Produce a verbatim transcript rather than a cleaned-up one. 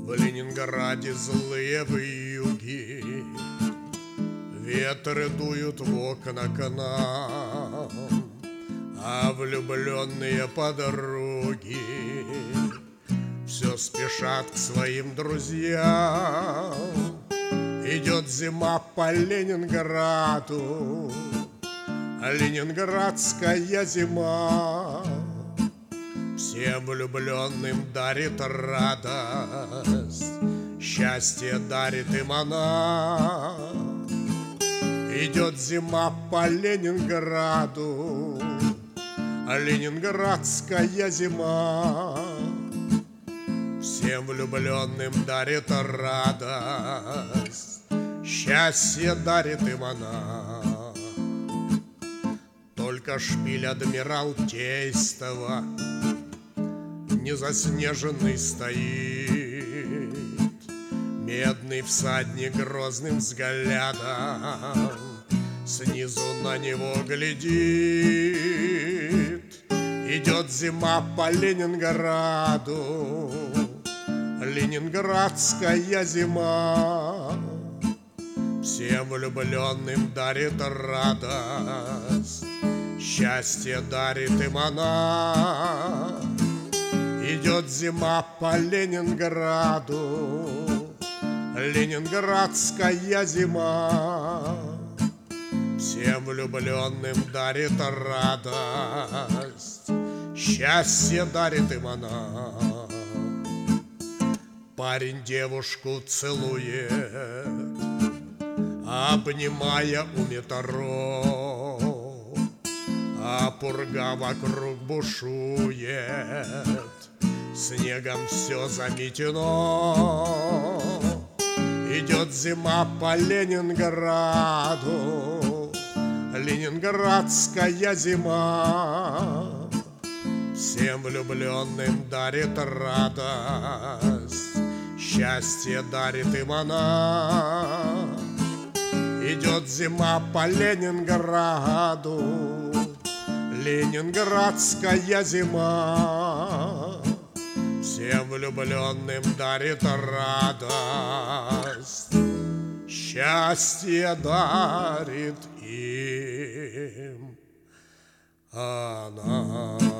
В Ленинграде злые вьюги, ветры дуют в окна к нам, а влюбленные подруги все спешат к своим друзьям. Идет зима по Ленинграду, ленинградская зима. Всем влюбленным дарит радость, счастье дарит им она. Идет зима по Ленинграду, ленинградская зима. Всем влюбленным дарит радость, счастье дарит им она. Только шпиль Адмиралтейства незаснеженный стоит, медный всадник грозным взглядом снизу на него глядит. Идет зима по Ленинграду, ленинградская зима. Всем влюбленным дарит радость, счастье дарит им она. Идет зима по Ленинграду, ленинградская зима. Всем влюбленным дарит радость, счастье дарит им она. Парень девушку целует, обнимая у метро, а пурга вокруг бушует, снегом все заметено. Идет зима по Ленинграду, ленинградская зима. Всем влюбленным дарит радость, счастье дарит им она. Идет зима по Ленинграду, ленинградская зима. Всем влюбленным дарит радость, счастье дарит им она.